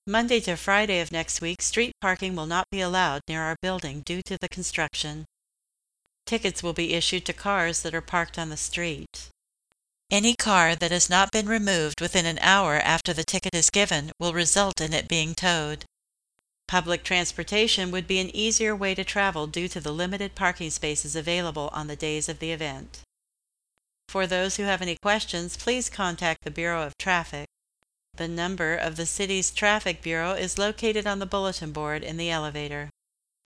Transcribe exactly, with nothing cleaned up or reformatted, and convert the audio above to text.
Monday to Friday of next week, street parking will not be allowed near our building due to the construction. Tickets will be issued to cars that are parked on the street. Any car that has not been removed within an hour after the ticket is given will result in it being towed. Public transportation would be an easier way to travel due to the limited parking spaces available on the days of the event. For those who have any questions, please contact the Bureau of Traffic. The number of the city's traffic bureau is located on the bulletin board in the elevator.